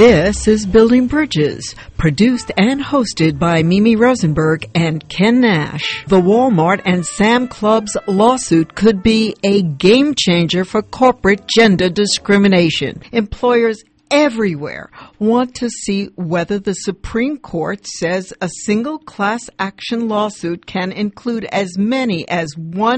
This is Building Bridges, produced and hosted by Mimi Rosenberg and Ken Nash. The Walmart and Sam Club's lawsuit could be a game changer for corporate gender discrimination. Employers everywhere want to see whether the Supreme Court says a single class action lawsuit can include as many as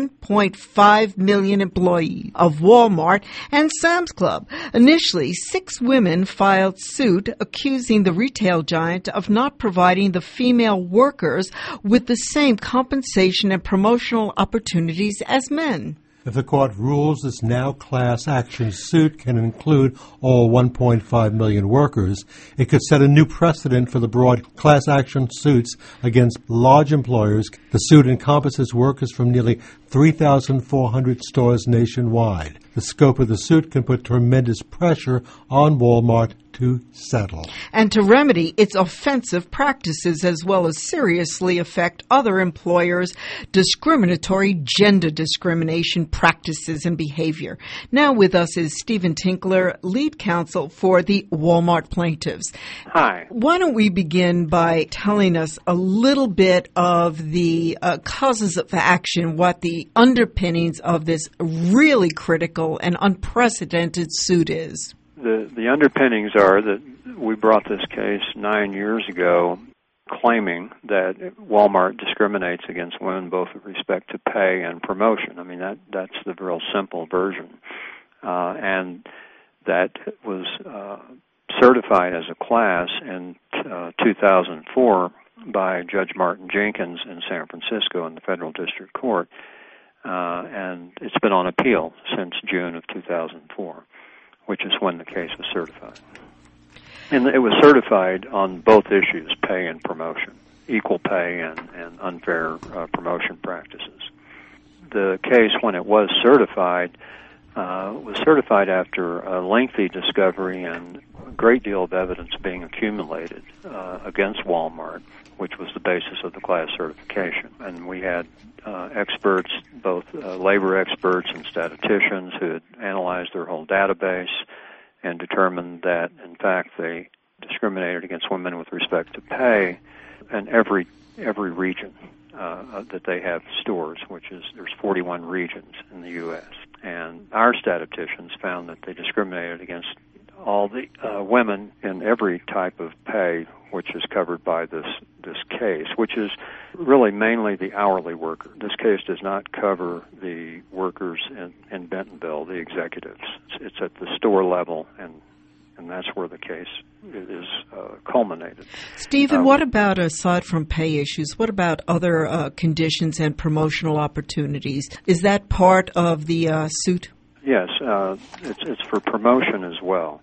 1.5 million employees of Walmart and Sam's Club. Initially, 6 women filed suit accusing the retail giant of not providing the female workers with the same compensation and promotional opportunities as men. If the court rules this now class action suit can include all 1.5 million workers, it could set a new precedent for the broad class action suits against large employers. The suit encompasses workers from nearly 3,400 stores nationwide. The scope of the suit can put tremendous pressure on Walmart to settle. And to remedy its offensive practices as well as seriously affect other employers' discriminatory gender discrimination practices and behavior. Now with us is Stephen Tinkler, lead counsel for the Walmart plaintiffs. Hi. Why don't we begin by telling us a little bit of the causes of action, what the underpinnings of this really critical and unprecedented suit is? The underpinnings are that we brought this case 9 years ago claiming that Walmart discriminates against women both with respect to pay and promotion. I mean, that's the real simple version. And that was certified as a class in 2004 by Judge Martin Jenkins in San Francisco in the Federal District Court. And it's been on appeal since June of 2004. Which is when the case was certified. And it was certified on both issues, pay and promotion, equal pay and unfair promotion practices. The case, when it was certified after a lengthy discovery and a great deal of evidence being accumulated against Walmart, which was the basis of the class certification. And we had experts, both labor experts and statisticians, who had analyzed their whole database and determined that, in fact, they discriminated against women with respect to pay in every region that they have stores, which is there's 41 regions in the U.S. And our statisticians found that they discriminated against all the women in every type of pay which is covered by this case, which is really mainly the hourly worker. This case does not cover the workers in Bentonville, the executives. It's at the store level, and that's where the case is culminated. Stephen, what about, aside from pay issues, what about other conditions and promotional opportunities? Is that part of the suit? Yes, it's for promotion as well.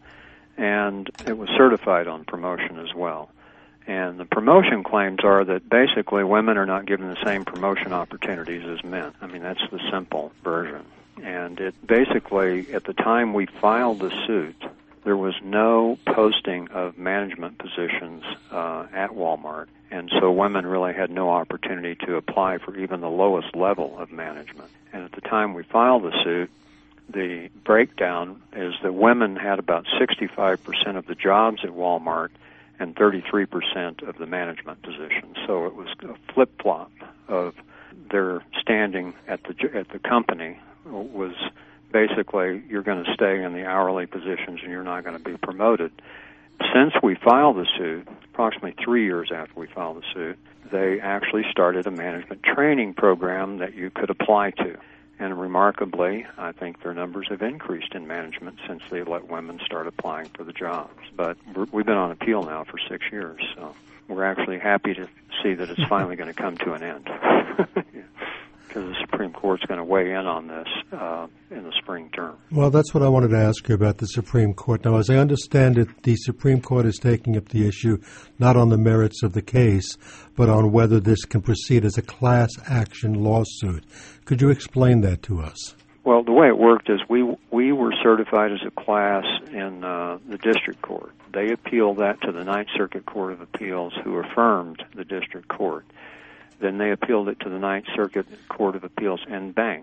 And it was certified on promotion as well. And the promotion claims are that basically women are not given the same promotion opportunities as men. I mean, that's the simple version. And it basically, at the time we filed the suit, there was no posting of management positions at Walmart. And so women really had no opportunity to apply for even the lowest level of management. And at the time we filed the suit, the breakdown is that women had about 65% of the jobs at Walmart and 33% of the management positions. So it was a flip-flop of their standing at the company was basically you're going to stay in the hourly positions and you're not going to be promoted. Since we filed the suit, approximately 3 years after we filed the suit, they actually started a management training program that you could apply to. And remarkably, I think their numbers have increased in management since they let women start applying for the jobs. But we've been on appeal now for 6 years, so we're actually happy to see that it's finally going to come to an end. Because the Supreme Court's going to weigh in on this in the spring term. Well, that's what I wanted to ask you about the Supreme Court. Now, as I understand it, the Supreme Court is taking up the issue not on the merits of the case, but on whether this can proceed as a class action lawsuit. Could you explain that to us? Well, the way it worked is we were certified as a class in the district court. They appealed that to the Ninth Circuit Court of Appeals, who affirmed the district court. Then they appealed it to the Ninth Circuit Court of Appeals en banc,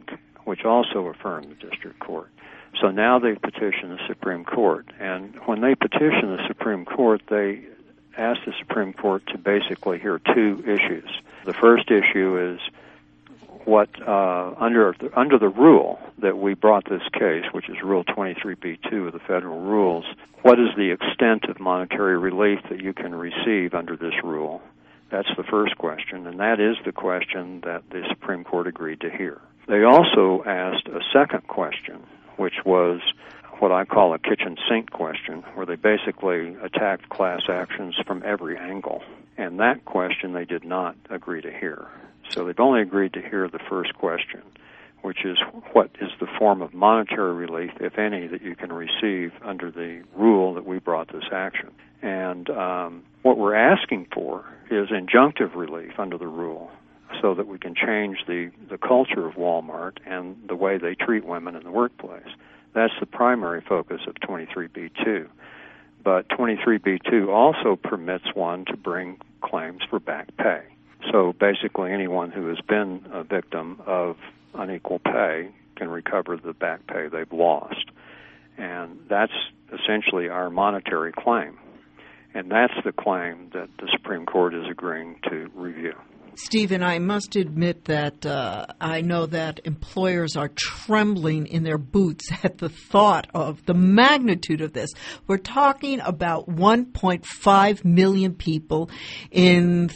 which also affirmed the district court. So now they've petitioned the Supreme Court. And when they petition the Supreme Court, they ask the Supreme Court to basically hear two issues. The first issue is what, under the rule that we brought this case, which is Rule 23b-2 of the federal rules, what is the extent of monetary relief that you can receive under this rule? That's the first question, and that is the question that the Supreme Court agreed to hear. They also asked a second question, which was what I call a kitchen sink question, where they basically attacked class actions from every angle. And that question they did not agree to hear. So they've only agreed to hear the first question, which is what is the form of monetary relief, if any, that you can receive under the rule that we brought this action. And what we're asking for is injunctive relief under the rule so that we can change the culture of Walmart and the way they treat women in the workplace. That's the primary focus of 23b-2. But 23b-2 also permits one to bring claims for back pay. So basically anyone who has been a victim of unequal pay can recover the back pay they've lost. And that's essentially our monetary claim. And that's the claim that the Supreme Court is agreeing to review. Stephen, I must admit that I know that employers are trembling in their boots at the thought of the magnitude of this. We're talking about 1.5 million people in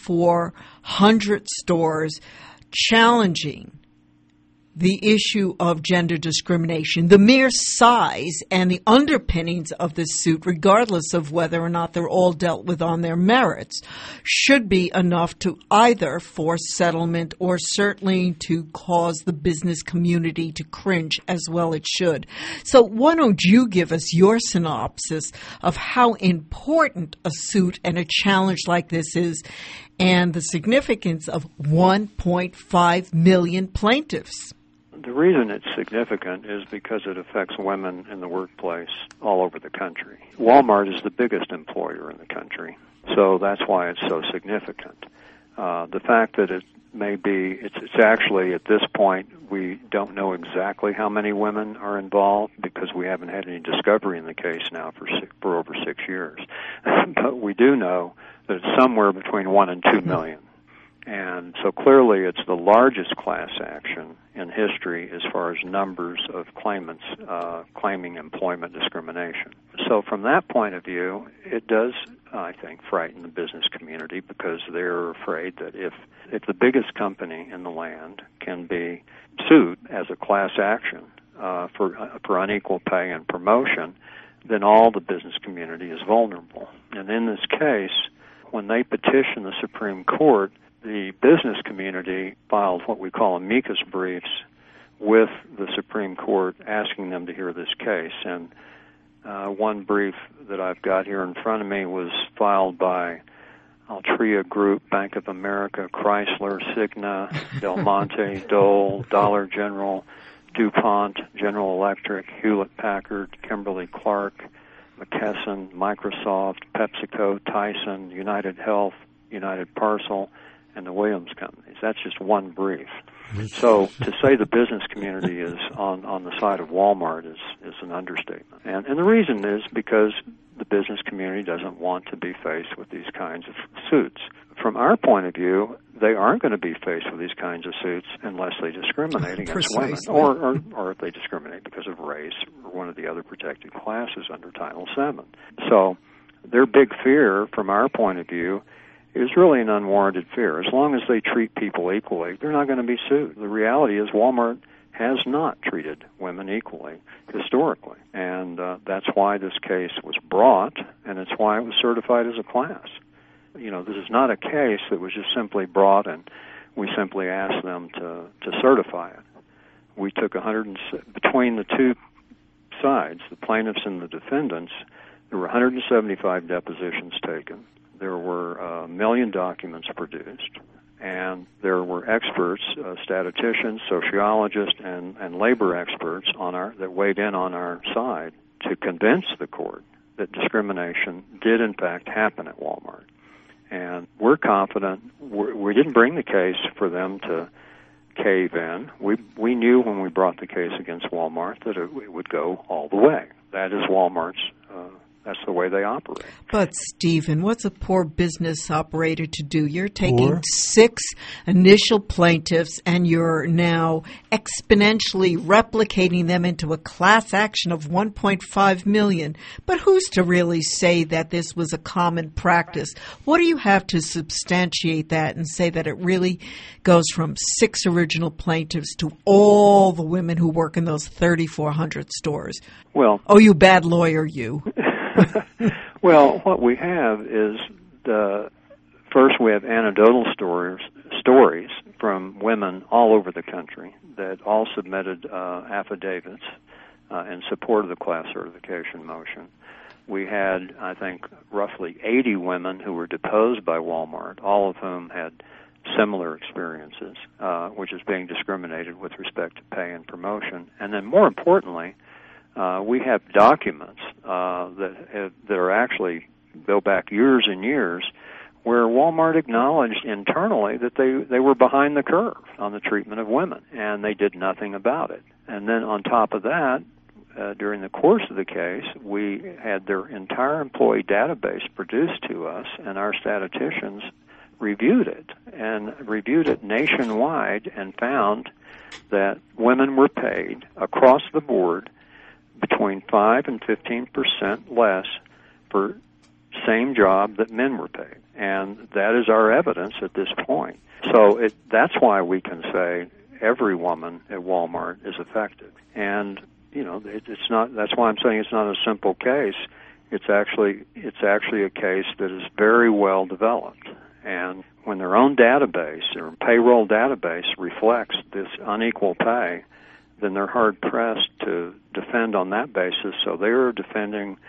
3,400 stores challenging the issue of gender discrimination. The mere size and the underpinnings of this suit, regardless of whether or not they're all dealt with on their merits, should be enough to either force settlement or certainly to cause the business community to cringe, as well it should. So why don't you give us your synopsis of how important a suit and a challenge like this is and the significance of 1.5 million plaintiffs? The reason it's significant is because it affects women in the workplace all over the country. Walmart is the biggest employer in the country, so that's why it's so significant. The fact that it may be, it's actually at this point, we don't know exactly how many women are involved because we haven't had any discovery in the case now for over 6 years. But we do know that it's somewhere between 1 and 2 million. And so clearly it's the largest class action in history as far as numbers of claimants claiming employment discrimination. So from that point of view, it does, I think, frighten the business community because they're afraid that if the biggest company in the land can be sued as a class action for unequal pay and promotion, then all the business community is vulnerable. And in this case, when they petition the Supreme Court, the business community filed what we call amicus briefs with the Supreme Court asking them to hear this case. And one brief that I've got here in front of me was filed by Altria Group, Bank of America, Chrysler, Cigna, Del Monte, Dole, Dollar General, DuPont, General Electric, Hewlett-Packard, Kimberly-Clark, McKesson, Microsoft, PepsiCo, Tyson, United Health, United Parcel, and the Williams Companies. That's just one brief. So to say the business community is on the side of Walmart is an understatement. And the reason is because the business community doesn't want to be faced with these kinds of suits. From our point of view, they aren't going to be faced with these kinds of suits unless they discriminate against women or if they discriminate because of race or one of the other protected classes under Title VII. So their big fear, from our point of view, is really an unwarranted fear. As long as they treat people equally, they're not going to be sued. The reality is Walmart has not treated women equally historically, and that's why this case was brought, and it's why it was certified as a class. You know, this is not a case that was just simply brought and we simply asked them to certify it. We took between the two sides, the plaintiffs and the defendants, there were 175 depositions taken. There were 1 million documents produced, and there were experts, statisticians, sociologists, and labor experts that weighed in on our side to convince the court that discrimination did in fact happen at Walmart. And we're confident. We didn't bring the case for them to cave in. We knew when we brought the case against Walmart that it would go all the way. That is Walmart's. That's the way they operate. But, Stephen, what's a poor business operator to do? You're taking 6 initial plaintiffs and you're now exponentially replicating them into a class action of $1.5 million. But who's to really say that this was a common practice? What do you have to substantiate that and say that it really goes from 6 original plaintiffs to all the women who work in those 3,400 stores? Well, oh, you bad lawyer, you. Well, what we have is first we have anecdotal stories from women all over the country that all submitted affidavits in support of the class certification motion. We had, I think, roughly 80 women who were deposed by Walmart, all of whom had similar experiences, which is being discriminated with respect to pay and promotion. And then more importantly, we have documents that are actually go back years and years where Walmart acknowledged internally that they were behind the curve on the treatment of women, and they did nothing about it. And then on top of that, during the course of the case, we had their entire employee database produced to us, and our statisticians reviewed it nationwide and found that women were paid across the board between 5 and 15% less for same job that men were paid. And that is our evidence at this point. So that's why we can say every woman at Walmart is affected. And, you know, it's not, that's why I'm saying it's not a simple case. It's actually a case that is very well developed. And when their own database, their payroll database reflects this unequal pay, then they're hard-pressed to defend on that basis. So they're defending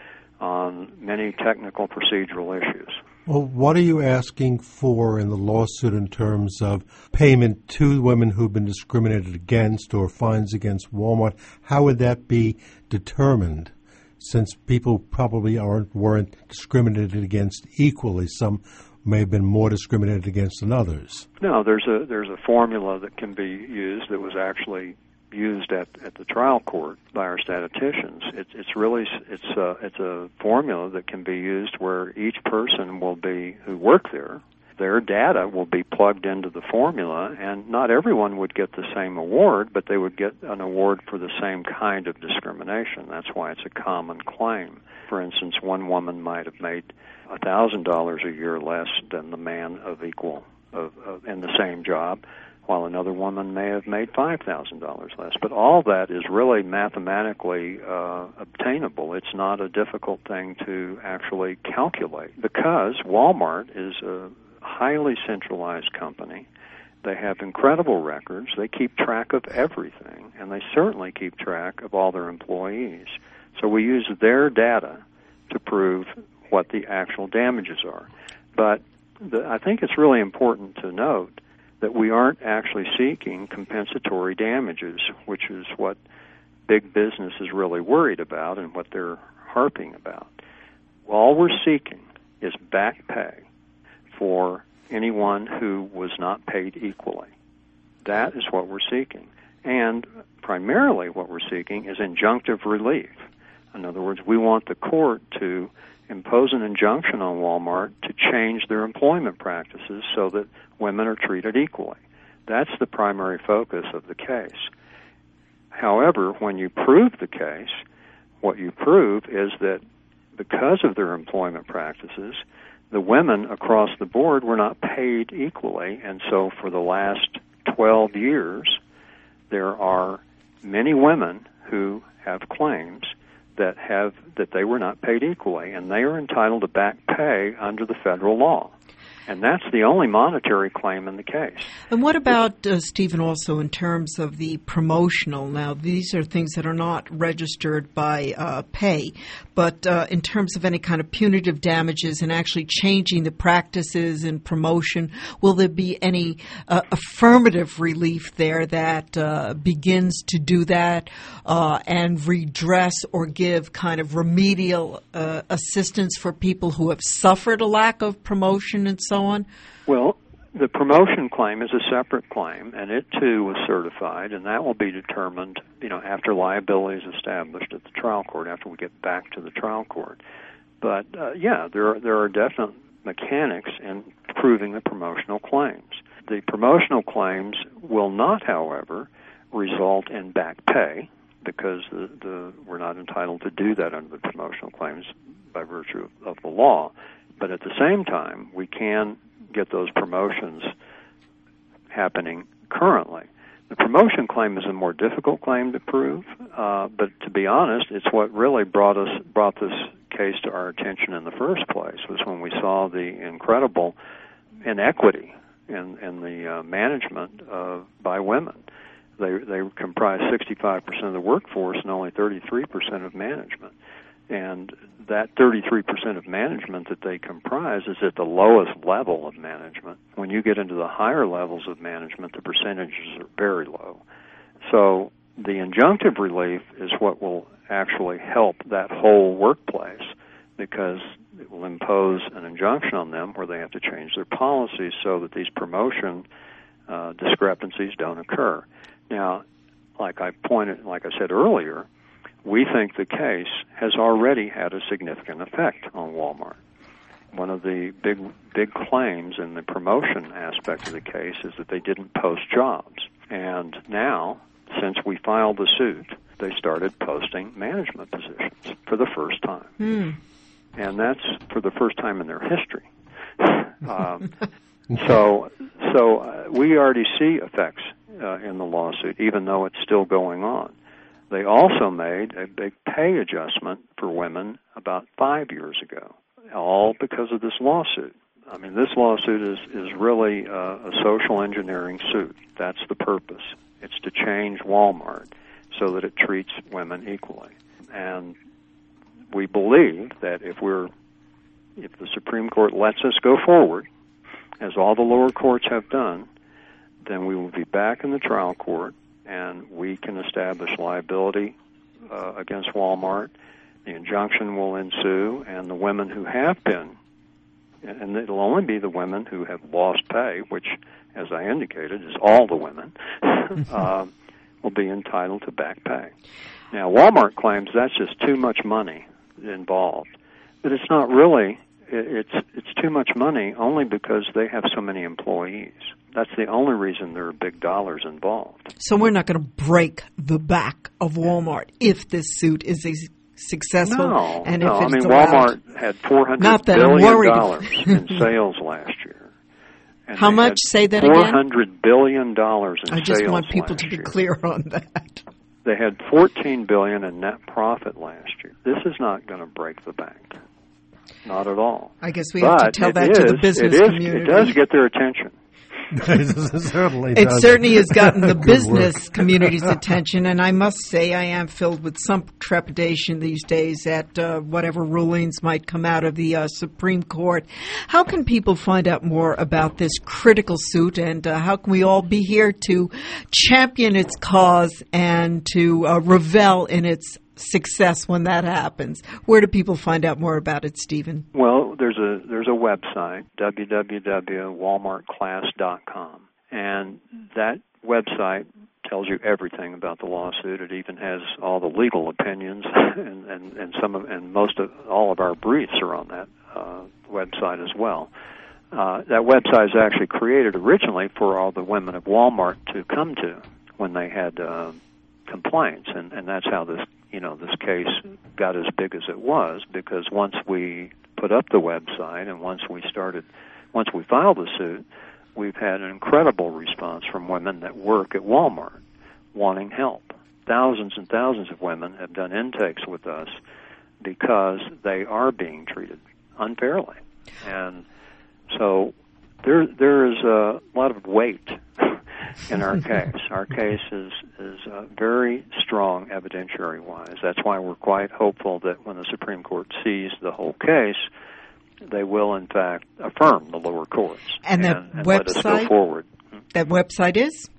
on many technical procedural issues. Well, what are you asking for in the lawsuit in terms of payment to women who've been discriminated against or fines against Walmart? How would that be determined, since people probably weren't discriminated against equally? Some may have been more discriminated against than others. No, there's a formula that can be used that was actually used at the trial court by our statisticians. It's a formula that can be used where each person who work there, their data will be plugged into the formula, and not everyone would get the same award, but they would get an award for the same kind of discrimination. That's why it's a common claim. For instance, one woman might have made $1,000 a year less than the man of equal in the same job, while another woman may have made $5,000 less. But all that is really mathematically obtainable. It's not a difficult thing to actually calculate, because Walmart is a highly centralized company. They have incredible records. They keep track of everything, and they certainly keep track of all their employees. So we use their data to prove what the actual damages are. But I think it's really important to note that we aren't actually seeking compensatory damages, which is what big business is really worried about and what they're harping about. All we're seeking is back pay for anyone who was not paid equally. That is what we're seeking. And primarily what we're seeking is injunctive relief. In other words, we want the court to impose an injunction on Walmart to change their employment practices so that women are treated equally. That's the primary focus of the case. However, when you prove the case, what you prove is that because of their employment practices, the women across the board were not paid equally, and so for the last 12 years, there are many women who have claims that they were not paid equally, and they are entitled to back pay under the federal law. And that's the only monetary claim in the case. And what about, Stephen, also in terms of the promotional? Now, these are things that are not registered by pay, but in terms of any kind of punitive damages and actually changing the practices in promotion, will there be any affirmative relief there that begins to do that and redress or give kind of remedial assistance for people who have suffered a lack of promotion and so on? Well, The promotion claim is a separate claim, and it too was certified, and that will be determined, after liability is established at the trial court, after we get back to the trial court. But there are definite mechanics in proving the promotional claims. The promotional claims will not, however, result in back pay, because we're not entitled to do that under the promotional claims by virtue of the law. But at the same time, we can get those promotions happening currently. The promotion claim is a more difficult claim to prove, but to be honest, it's what really brought this case to our attention in the first place, was when we saw the incredible inequity in the management by women. They comprise 65% of the workforce and only 33% of management. And that 33% of management that they comprise is at the lowest level of management. When you get into the higher levels of management, the percentages are very low. So the injunctive relief is what will actually help that whole workplace, because it will impose an injunction on them where they have to change their policies so that these promotion discrepancies don't occur. Now, like I said earlier, we think the case has already had a significant effect on Walmart. One of the big claims in the promotion aspect of the case is that they didn't post jobs. And now, since we filed the suit, they started posting management positions for the first time. And that's for the first time in their history. So we already see effects in the lawsuit, even though it's still going on. They also made a big pay adjustment for women about 5 years ago, all because of this lawsuit. I mean, this lawsuit is really a social engineering suit. That's the purpose. It's to change Walmart so that it treats women equally. And we believe that if the Supreme Court lets us go forward, as all the lower courts have done, then we will be back in the trial court, and we can establish liability against Walmart. The injunction will ensue, and the women who have been, and it'll only be the women who have lost pay, which, as I indicated, is all the women, will be entitled to back pay. Now, Walmart claims that's just too much money involved, but it's not really. It's too much money only because they have so many employees. That's the only reason there are big dollars involved. So we're not going to break the back of Walmart if this suit is successful. No, and no. If it's Walmart had $400 billion in sales last year. And how much? Say that again. $400 billion in sales. I just want people to be year. clear on that. They had $14 billion in net profit last year. This is not going to break the bank. Not at all. I guess we have to tell that to the business community. It does get their attention. It certainly has gotten the business community's attention, and I must say I am filled with some trepidation these days at whatever rulings might come out of the Supreme Court. How can people find out more about this critical suit, and how can we all be here to champion its cause and to revel in its success when that happens? Where do people find out more about it, Stephen? Well, there's a website, www.walmartclass.com, and that website tells you everything about the lawsuit. It even has all the legal opinions, and most of all of our briefs are on that website as well. That website is actually created originally for all the women of Walmart to come to when they had complaints, and that's how this case got as big as it was, because once we put up the website and once we filed the suit, we've had an incredible response from women that work at Walmart wanting help. Thousands and thousands of women have done intakes with us because they are being treated unfairly. And so there is a lot of weight in our case. Our case is very strong evidentiary-wise. That's why we're quite hopeful that when the Supreme Court sees the whole case, they will, in fact, affirm the lower courts and website, let us go forward. That website is?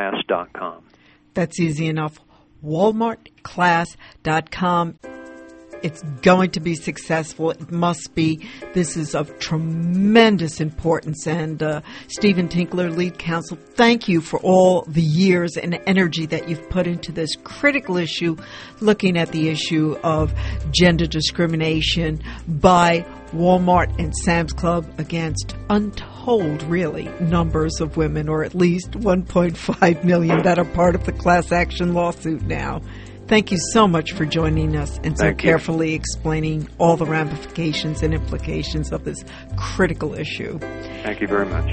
WalmartClass.com. That's easy enough. WalmartClass.com. It's going to be successful. It must be. This is of tremendous importance. And Stephen Tinkler, lead counsel, thank you for all the years and energy that you've put into this critical issue, looking at the issue of gender discrimination by Walmart and Sam's Club against untold, really, numbers of women, or at least 1.5 million that are part of the class action lawsuit now. Thank you so much for joining us and so carefully explaining all the ramifications and implications of this critical issue. Thank you very much.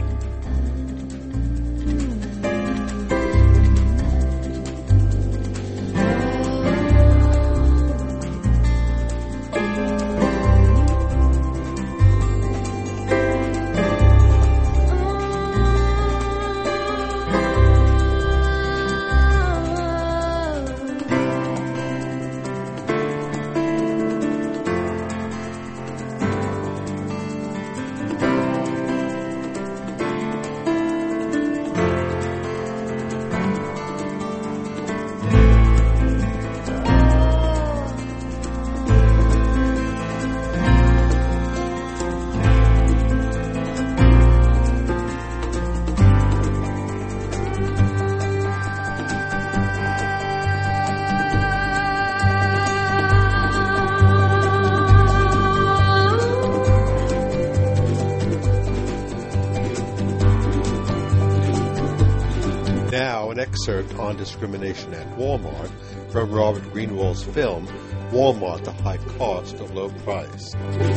Excerpt on discrimination at Walmart from Robert Greenwald's film, Walmart, the High Cost of Low Price.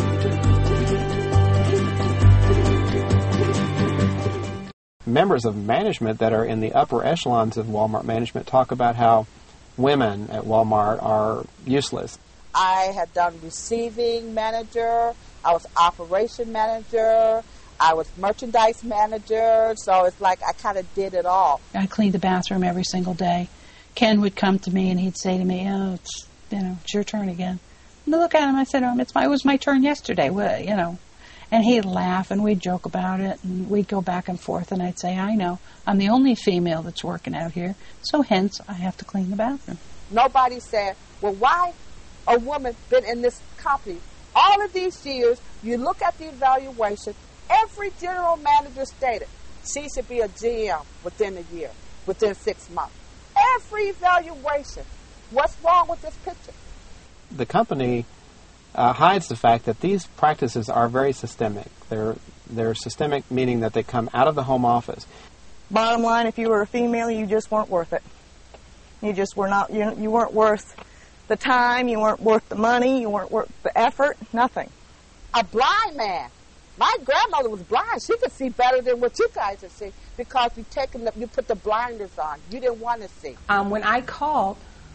Members of management that are in the upper echelons of Walmart management talk about how women at Walmart are useless. I had done receiving manager, I was operation manager, I was merchandise manager, so it's like I kind of did it all. I cleaned the bathroom every single day. Ken would come to me and he'd say to me, "Oh, it's your turn again." And I look at him, I said, "It was my turn yesterday." Well, and he'd laugh and we'd joke about it and we'd go back and forth and I'd say, "I know, I'm the only female that's working out here, so hence I have to clean the bathroom." Nobody said, "Well, why a woman been in this company all of these years?" You look at the evaluation. Every general manager stated she should be a GM within a year, within 6 months. Every evaluation. What's wrong with this picture? The company hides the fact that these practices are very systemic. They're systemic, meaning that they come out of the home office. Bottom line, if you were a female, you just weren't worth it. You just were not. You weren't worth the time. You weren't worth the money. You weren't worth the effort. Nothing. A blind man. My grandmother was blind. She could see better than what you guys are seeing because you put the blinders on. You didn't want to see. When I called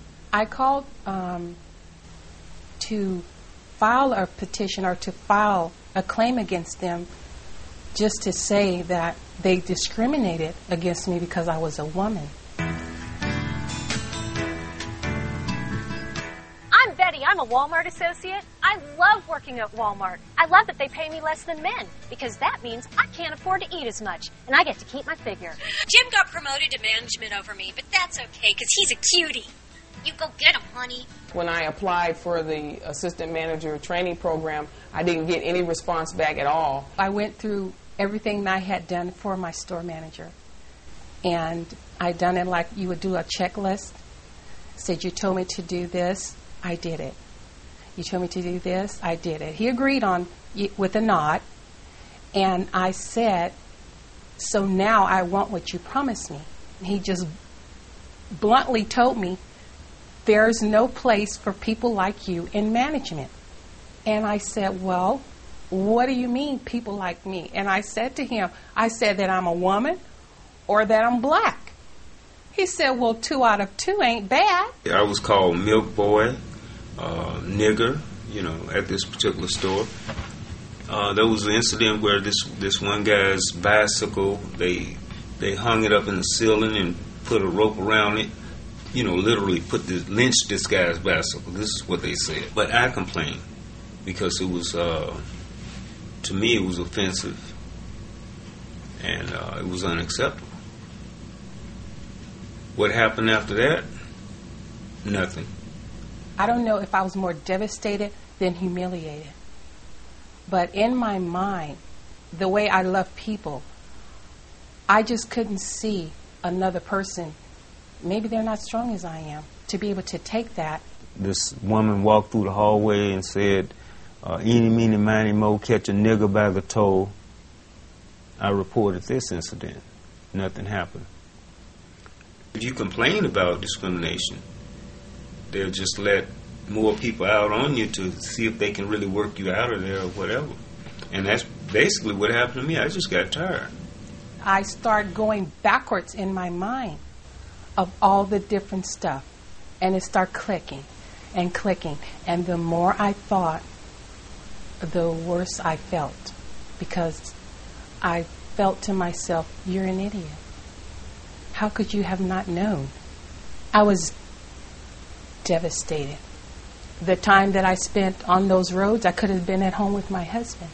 to file a petition or to file a claim against them just to say that they discriminated against me because I was a woman. I'm a Walmart associate. I love working at Walmart. I love that they pay me less than men because that means I can't afford to eat as much, and I get to keep my figure. Jim got promoted to management over me, but that's okay because he's a cutie. You go get him, honey. When I applied for the assistant manager training program, I didn't get any response back at all. I went through everything that I had done for my store manager, and I done it like you would do a checklist. Said, "You told me to do this, I did it. You told me to do this, I did it." He agreed on with a nod, and I said, "So now I want what you promised me." And he just bluntly told me, "There's no place for people like you in management." And I said, "Well, what do you mean, people like me?" And I said to him, I said that I'm a woman or that I'm black. He said, "Well, 2 out of 2 ain't bad." I was called milk boy, nigger, at this particular store. There was an incident where this one guy's bicycle, they hung it up in the ceiling and put a rope around it. Literally lynched this guy's bicycle. This is what they said. But I complained because it was, to me, it was offensive and it was unacceptable. What happened after that? Nothing. I don't know if I was more devastated than humiliated. But in my mind, the way I love people, I just couldn't see another person, maybe they're not strong as I am, to be able to take that. This woman walked through the hallway and said, eeny, meeny, miny, mo, catch a nigger by the toe. I reported this incident. Nothing happened. If you complain about discrimination, they'll just let more people out on you to see if they can really work you out of there or whatever. And that's basically what happened to me. I just got tired. I start going backwards in my mind of all the different stuff. And it started clicking and clicking. And the more I thought, the worse I felt. Because I felt to myself, you're an idiot. How could you have not known? I was devastated. The time that I spent on those roads, I could have been at home with my husband.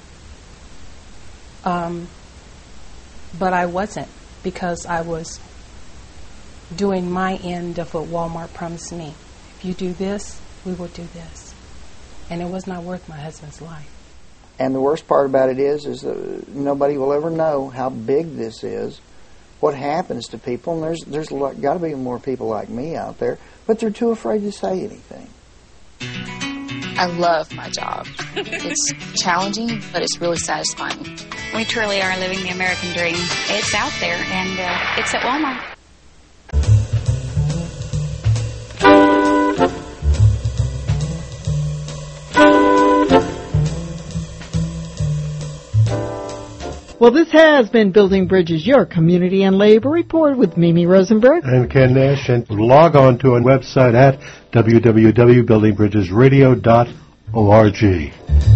But I wasn't, because I was doing my end of what Walmart promised me. If you do this, we will do this. And it was not worth my husband's life. And the worst part about it is nobody will ever know how big this is, what happens to people. And there's got to be more people like me out there, but they're too afraid to say anything. I love my job. It's challenging, but it's really satisfying. We truly are living the American dream. It's out there, and it's at Walmart. Well, this has been Building Bridges, your community and labor report with Mimi Rosenberg and Ken Nash. And log on to our website at www.buildingbridgesradio.org.